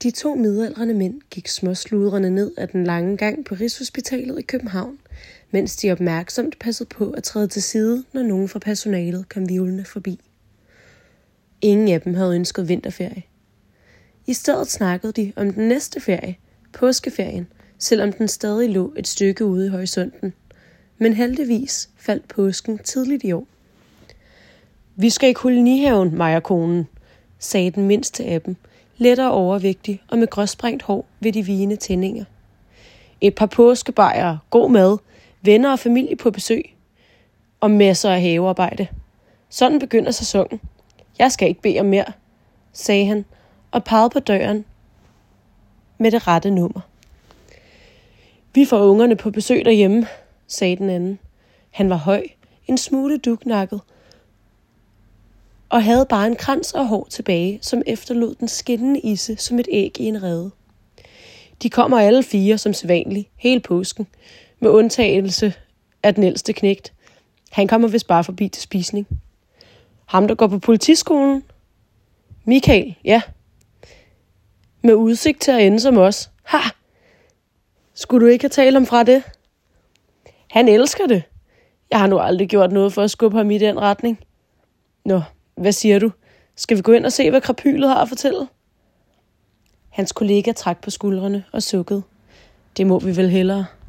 De 2 midaldrende mænd gik småsludrende ned ad den lange gang på Rigshospitalet i København, mens de opmærksomt passede på at træde til side, når nogen fra personalet kom hvirvlende forbi. Ingen af dem havde ønsket vinterferie. I stedet snakkede de om den næste ferie, påskeferien, selvom den stadig lå et stykke ude i horisonten. Men heldigvis faldt påsken tidligt i år. Vi skal i kolonihaven, mig og konen, sagde den mindste af dem, lettere overvægtig og med gråsprængt hår ved de vigende tændinger. Et par påskebajere, god mad, venner og familie på besøg og masser af havearbejde. Sådan begynder sæsonen. Jeg skal ikke bede om mere, sagde han og pegede på døren med det rette nummer. Vi får ungerne på besøg derhjemme, sagde den anden. Han var høj, en smule duknakket og havde bare en krans af hår tilbage, som efterlod den skinnende isse som et æg i en rede. De kommer alle 4 som sædvanligt, hele påsken, med undtagelse af den ældste knægt. Han kommer vist bare forbi til spisning. Ham, der går på politiskolen? Michael, ja. Med udsigt til at ende som os. Ha! Skulle du ikke have talt om fra det? Han elsker det. Jeg har nu aldrig gjort noget for at skubbe ham i den retning. Nå, hvad siger du? Skal vi gå ind og se, hvad krapylet har at fortælle? Hans kollega trak på skuldrene og sukkede. Det må vi vel hellere.